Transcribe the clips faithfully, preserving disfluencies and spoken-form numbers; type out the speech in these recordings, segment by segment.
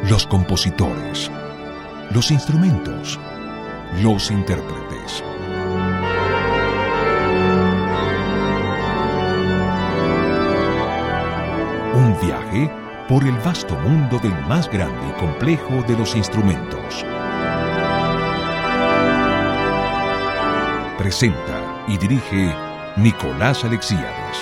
los compositores, los instrumentos, los intérpretes. Un viaje por el vasto mundo del más grande y complejo de los instrumentos. Presenta y dirige Nicolás Alexíades.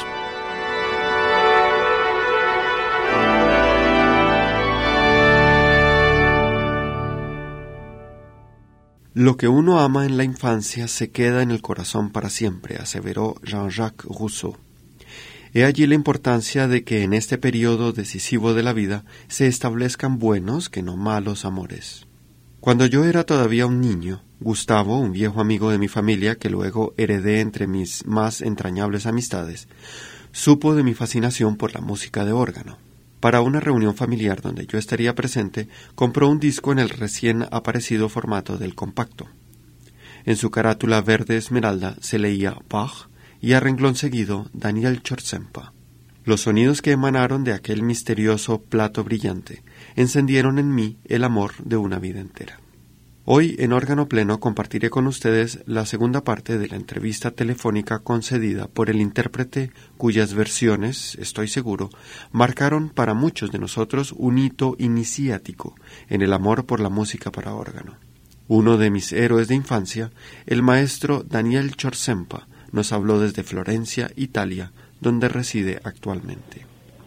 Lo que uno ama en la infancia se queda en el corazón para siempre, aseveró Jean-Jacques Rousseau. He allí la importancia de que en este periodo decisivo de la vida se establezcan buenos que no malos amores. Cuando yo era todavía un niño, Gustavo, un viejo amigo de mi familia que luego heredé entre mis más entrañables amistades, supo de mi fascinación por la música de órgano. Para una reunión familiar donde yo estaría presente, compró un disco en el recién aparecido formato del compacto. En su carátula verde esmeralda se leía Bach y a renglón seguido Daniel Chorsempa. Los sonidos que emanaron de aquel misterioso plato brillante encendieron en mí el amor de una vida entera. Hoy, en Órgano Pleno, compartiré con ustedes la segunda parte de la entrevista telefónica concedida por el intérprete cuyas versiones, estoy seguro, marcaron para muchos de nosotros un hito iniciático en el amor por la música para órgano. Uno de mis héroes de infancia, el maestro Daniel Chorsempa, nos habló desde Florencia, Italia, donde reside actualmente.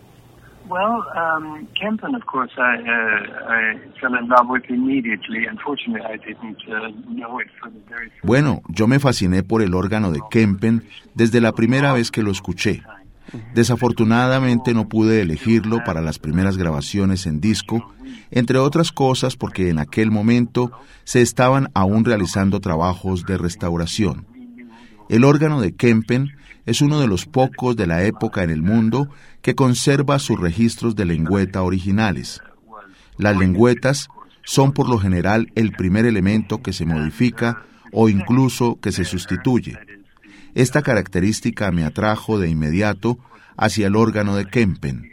Well, um, Kempen, of course, I, uh, I fell in love with immediately. Unfortunately, I didn't uh, know it for the very first. Bueno, yo me fasciné por el órgano de Kempen desde la primera vez que lo escuché. Desafortunadamente no pude elegirlo para las primeras grabaciones en disco, entre otras cosas porque en aquel momento se estaban aún realizando trabajos de restauración. El órgano de Kempen es uno de los pocos de la época en el mundo que conserva sus registros de lengüeta originales. Las lengüetas son por lo general el primer elemento que se modifica o incluso que se sustituye. Esta característica me atrajo de inmediato hacia el órgano de Kempen.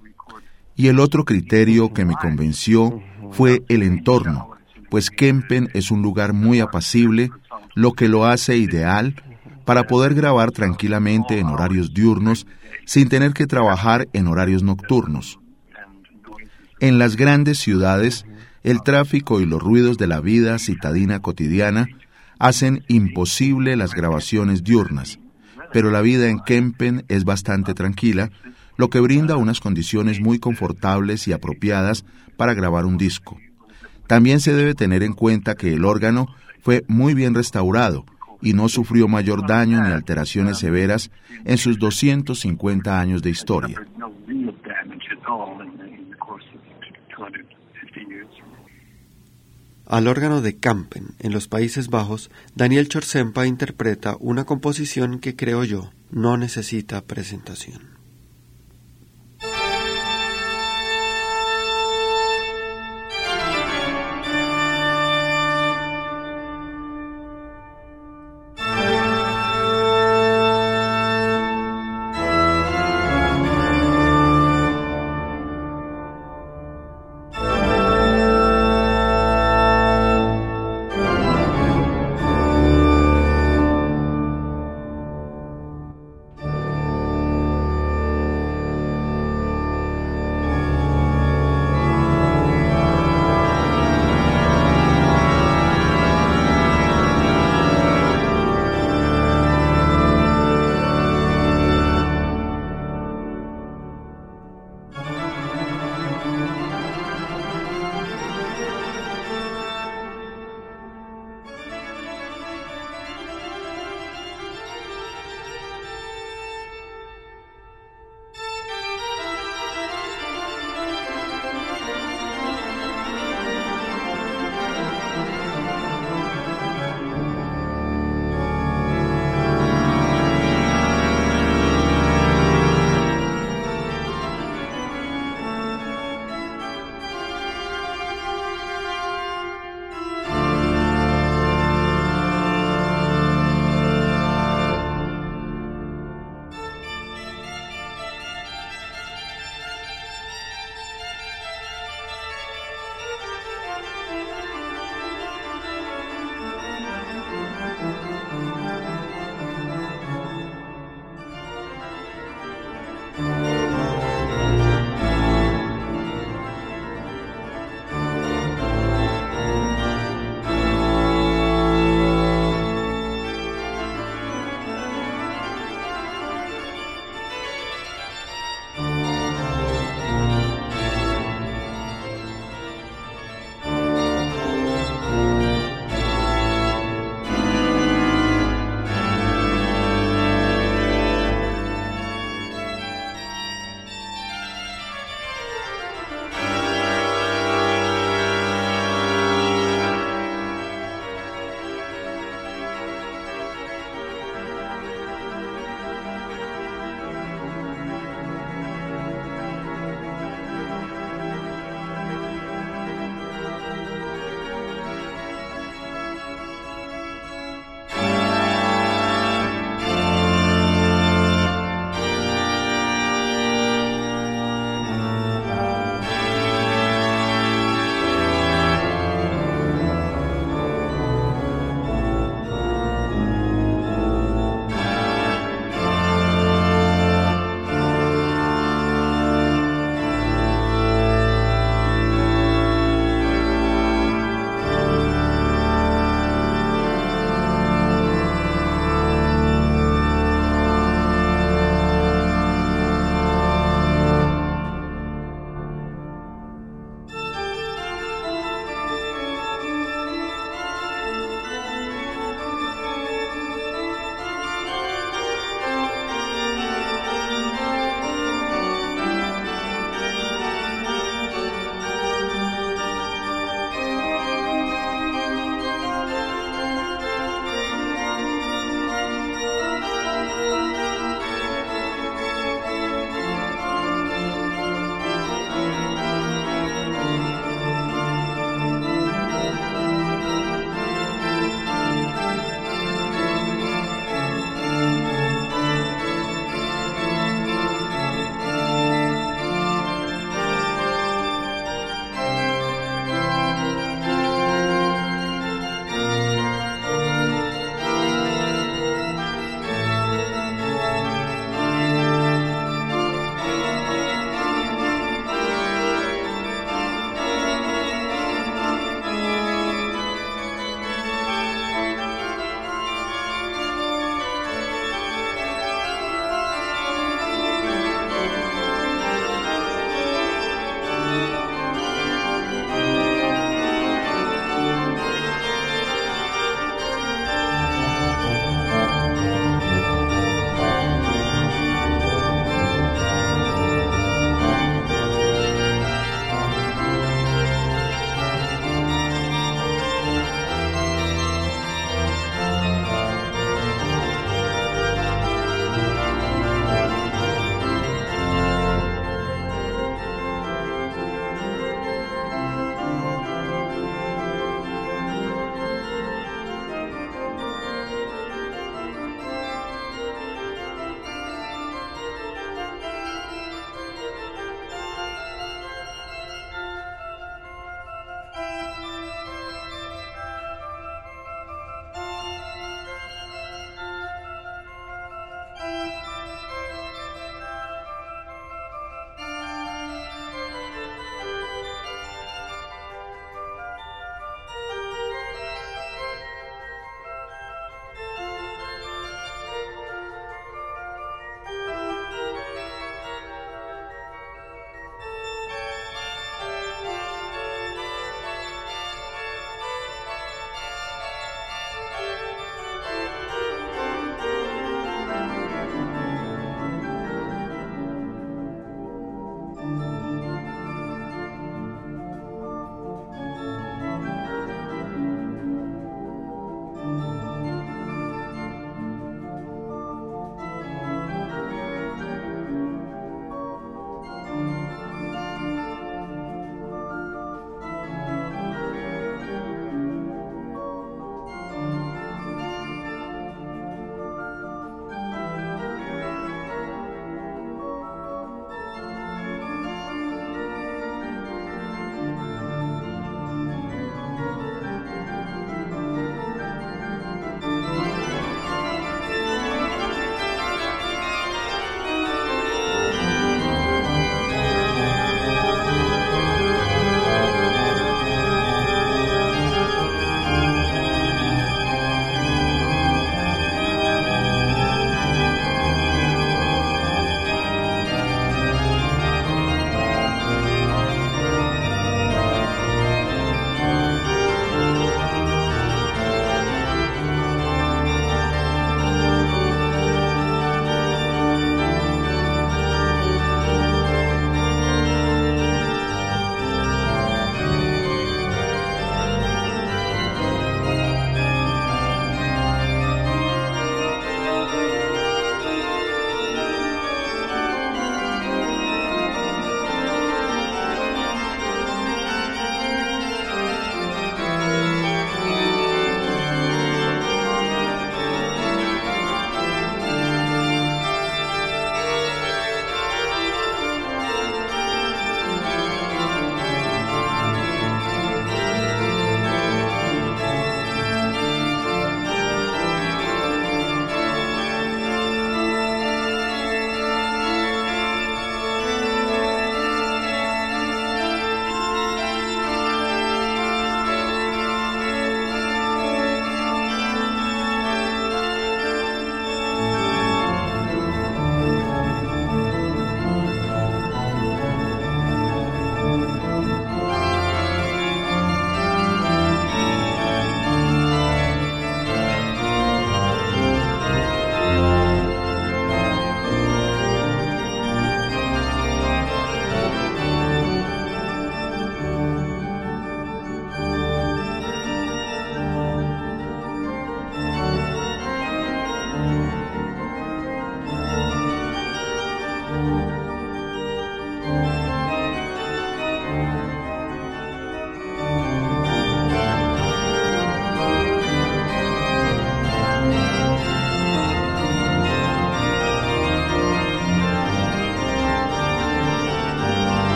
Y el otro criterio que me convenció fue el entorno, pues Kempen es un lugar muy apacible, lo que lo hace ideal para poder grabar tranquilamente en horarios diurnos sin tener que trabajar en horarios nocturnos. En las grandes ciudades, el tráfico y los ruidos de la vida citadina cotidiana hacen imposible las grabaciones diurnas, pero la vida en Kempen es bastante tranquila, lo que brinda unas condiciones muy confortables y apropiadas para grabar un disco. También se debe tener en cuenta que el órgano fue muy bien restaurado y no sufrió mayor daño ni alteraciones severas en sus doscientos cincuenta años de historia. Al órgano de Kampen, en los Países Bajos, Daniel Chorsempa interpreta una composición que, creo yo, no necesita presentación.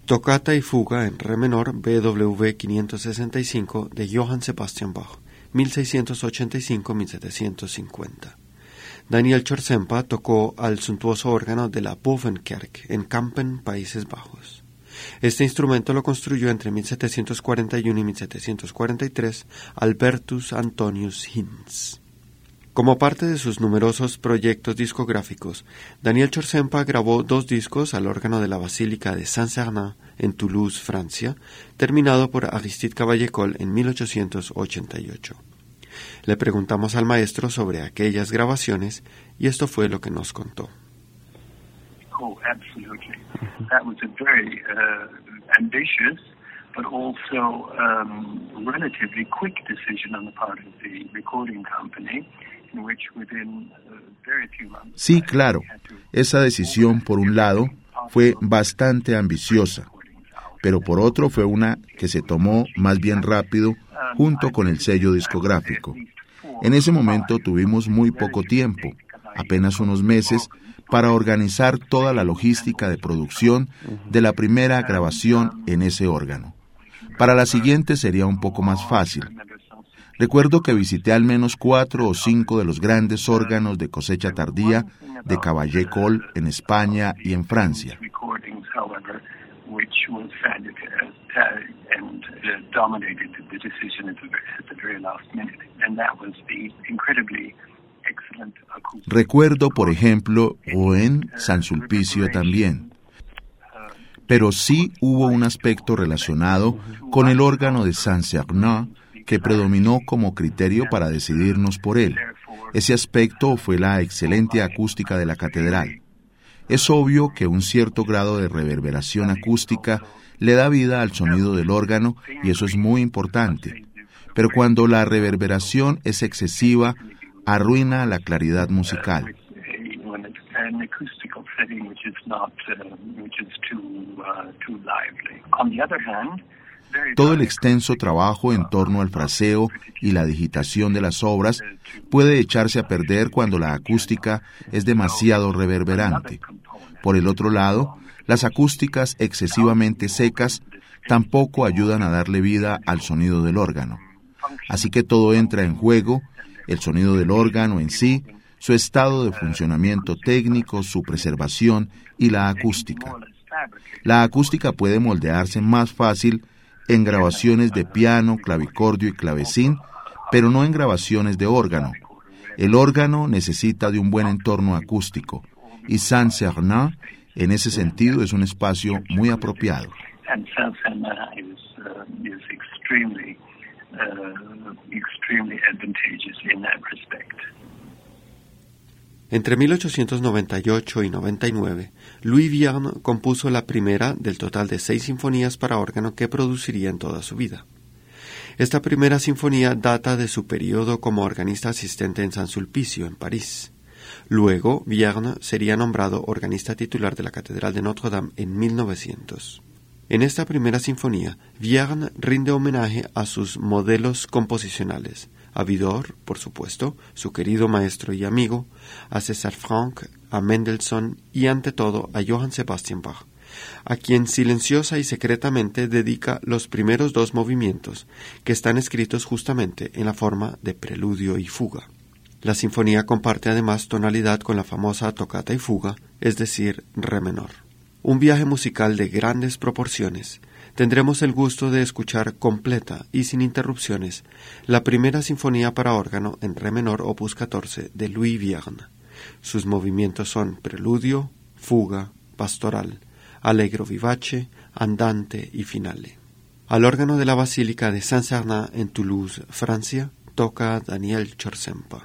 Toccata y fuga en re menor B W quinientos sesenta y cinco de Johann Sebastian Bach, mil seiscientos ochenta y cinco a mil setecientos cincuenta. Daniel Chorsempa tocó al suntuoso órgano de la Bovenkerk en Kampen, Países Bajos. Este instrumento lo construyó entre mil setecientos cuarenta y uno y mil setecientos cuarenta y tres Albertus Antonius Hinz. Como parte de sus numerosos proyectos discográficos, Daniel Chorsempa grabó dos discos al órgano de la Basílica de Saint-Sernin en Toulouse, Francia, terminado por Aristide Cavaillé-Coll en mil ochocientos ochenta y ocho. Le preguntamos al maestro sobre aquellas grabaciones y esto fue lo que nos contó. Oh, absolutely. That was a very uh, ambitious but also um, relatively quick decision on the part of the recording company. Sí, claro. Esa decisión, por un lado, fue bastante ambiciosa, pero por otro fue una que se tomó más bien rápido junto con el sello discográfico. En ese momento tuvimos muy poco tiempo, apenas unos meses, para organizar toda la logística de producción de la primera grabación en ese órgano. Para la siguiente sería un poco más fácil. Recuerdo que visité al menos cuatro o cinco de los grandes órganos de cosecha tardía de Cavaillé-Coll en España y en Francia. Recuerdo, por ejemplo, Rouen, San Sulpicio también. Pero sí hubo un aspecto relacionado con el órgano de Saint-Sernin que predominó como criterio para decidirnos por él. Ese aspecto fue la excelente acústica de la catedral. Es obvio que un cierto grado de reverberación acústica le da vida al sonido del órgano y eso es muy importante. Pero cuando la reverberación es excesiva, arruina la claridad musical. Todo el extenso trabajo en torno al fraseo y la digitación de las obras puede echarse a perder cuando la acústica es demasiado reverberante. Por el otro lado, las acústicas excesivamente secas tampoco ayudan a darle vida al sonido del órgano. Así que todo entra en juego, el sonido del órgano en sí, su estado de funcionamiento técnico, su preservación y la acústica. La acústica puede moldearse más fácil en grabaciones de piano, clavicordio y clavecín, pero no en grabaciones de órgano. El órgano necesita de un buen entorno acústico, y Saint-Sernin, en ese sentido, es un espacio muy apropiado. Entre mil ochocientos noventa y ocho y noventa y nueve, Louis Vierne compuso la primera del total de seis sinfonías para órgano que produciría en toda su vida. Esta primera sinfonía data de su periodo como organista asistente en San Sulpicio, en París. Luego, Vierne sería nombrado organista titular de la Catedral de Notre-Dame en mil novecientos. En esta primera sinfonía, Vierne rinde homenaje a sus modelos composicionales, a Widor, por supuesto, su querido maestro y amigo, a César Franck, a Mendelssohn y ante todo a Johann Sebastian Bach, a quien silenciosa y secretamente dedica los primeros dos movimientos, que están escritos justamente en la forma de preludio y fuga. La sinfonía comparte además tonalidad con la famosa toccata y fuga, es decir, re menor. Un viaje musical de grandes proporciones. Tendremos el gusto de escuchar completa y sin interrupciones la primera sinfonía para órgano en re menor opus catorce de Louis Vierne. Sus movimientos son preludio, fuga, pastoral, allegro vivace, andante y finale. Al órgano de la Basílica de Saint-Sernin en Toulouse, Francia, toca Daniel Chorsempa.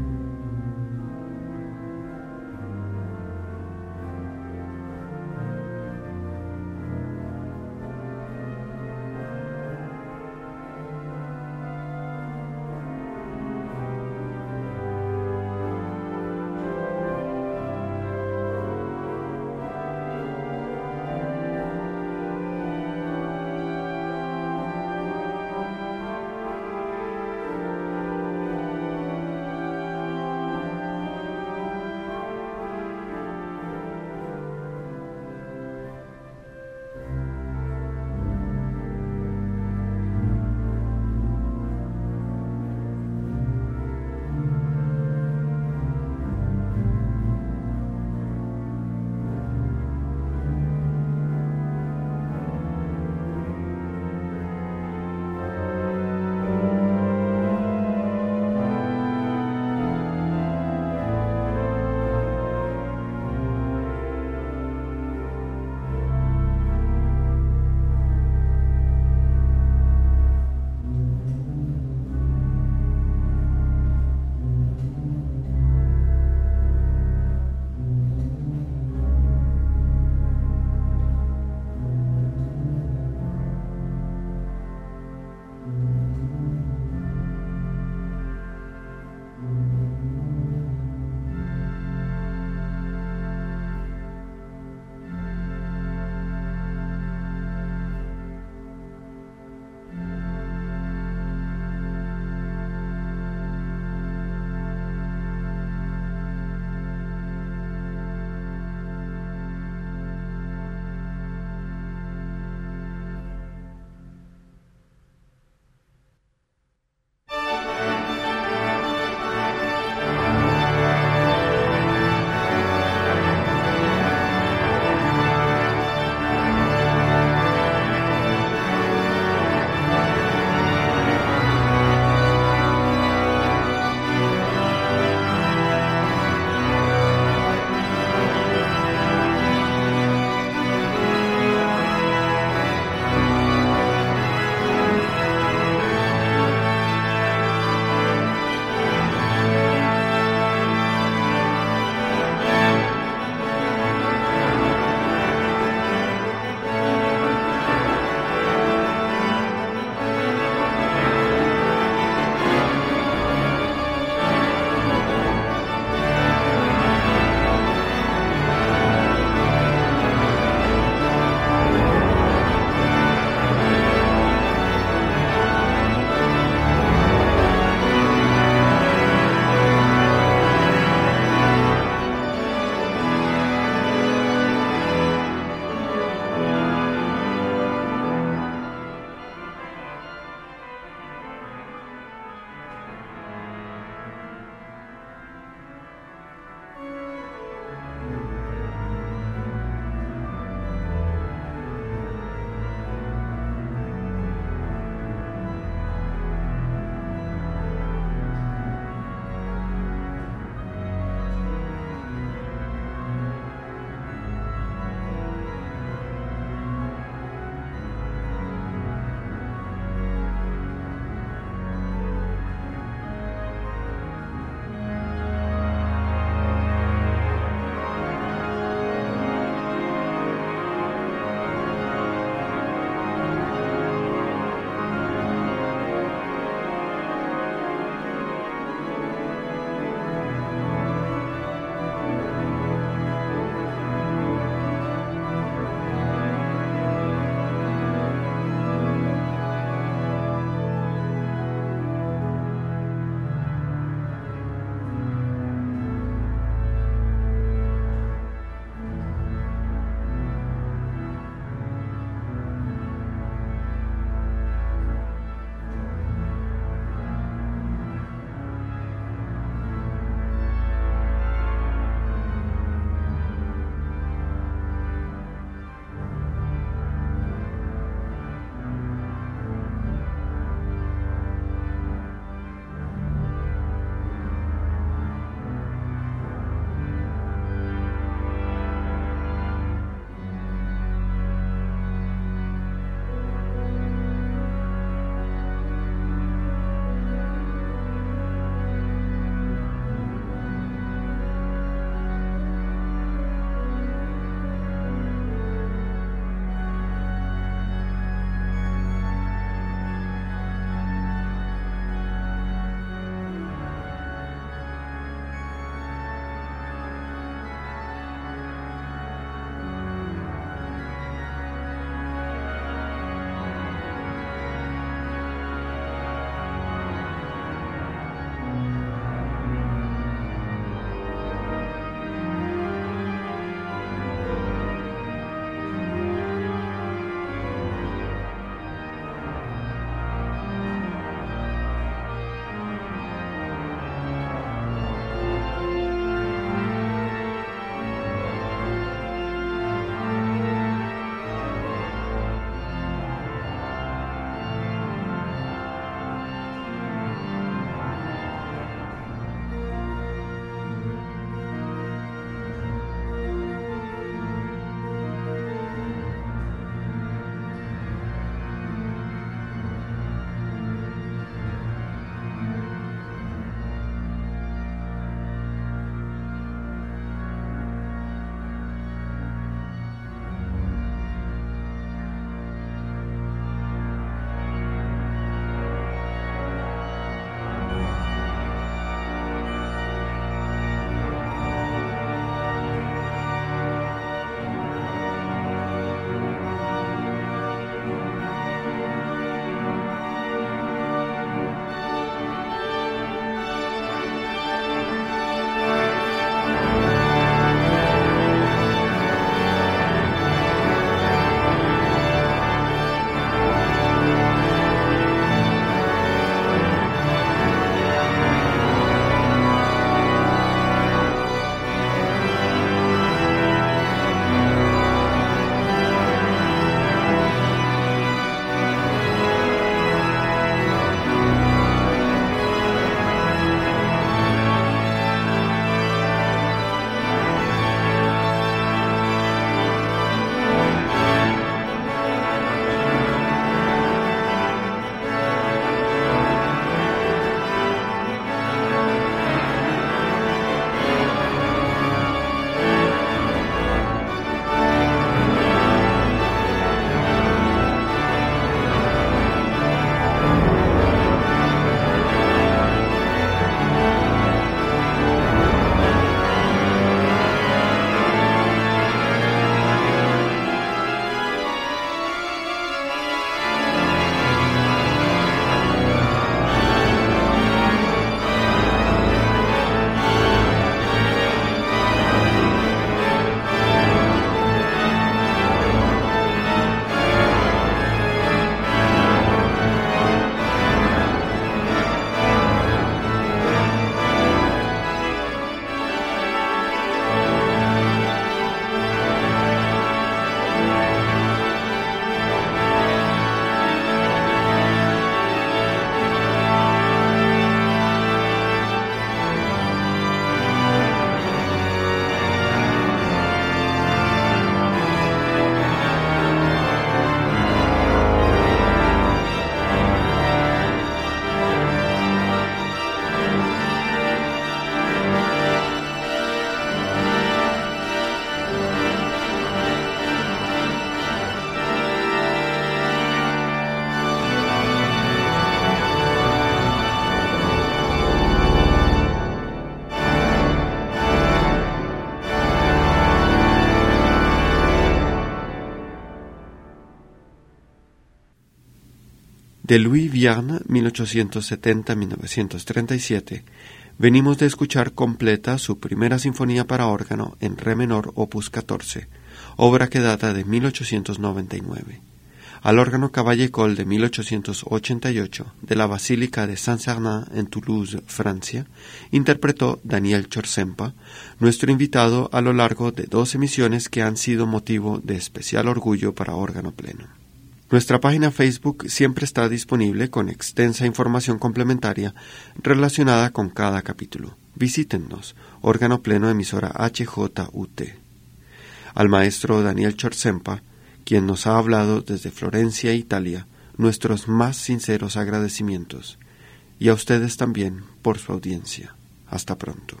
De Louis Vierne, mil ochocientos setenta a mil novecientos treinta y siete, venimos de escuchar completa su primera sinfonía para órgano en re menor opus catorce, obra que data de mil ochocientos noventa y nueve. Al órgano Cavaillé-Coll de mil ochocientos ochenta y ocho de la Basílica de Saint-Sernin en Toulouse, Francia, interpretó Daniel Chorsempa, nuestro invitado a lo largo de dos emisiones que han sido motivo de especial orgullo para órgano pleno. Nuestra página Facebook siempre está disponible con extensa información complementaria relacionada con cada capítulo. Visítennos, órgano pleno emisora H J U T. Al maestro Daniel Chorsempa, quien nos ha hablado desde Florencia, Italia, nuestros más sinceros agradecimientos. Y a ustedes también por su audiencia. Hasta pronto.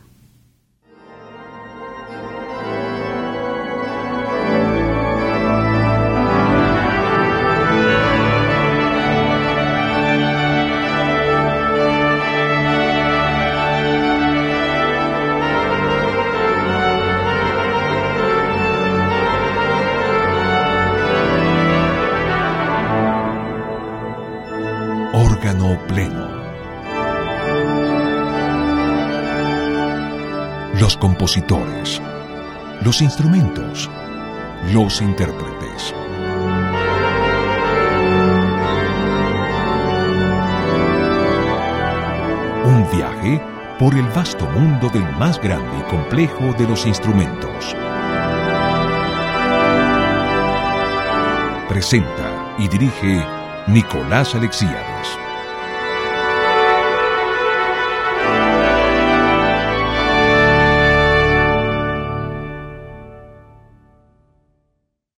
Órgano pleno. Los compositores, los instrumentos, los intérpretes. Un viaje por el vasto mundo del más grande y complejo de los instrumentos. Presenta y dirige Nicolás Alexíades.